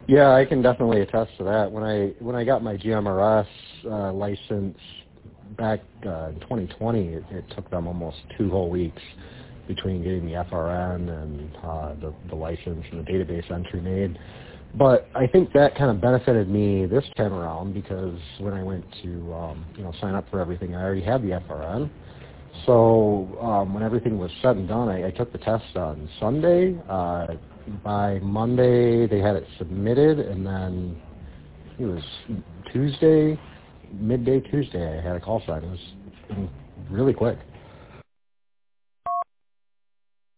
Yeah, I can definitely attest to that. When I got my GMRS license back in 2020, it took them almost 2 whole weeks between getting the FRN and the license and the database entry made. But I think that kind of benefited me this time around because when I went to sign up for everything, I already had the FRN. So when everything was said and done, I took the test on Sunday. By Monday, they had it submitted, and then it was Tuesday, midday Tuesday, I had a call sign. It was really quick.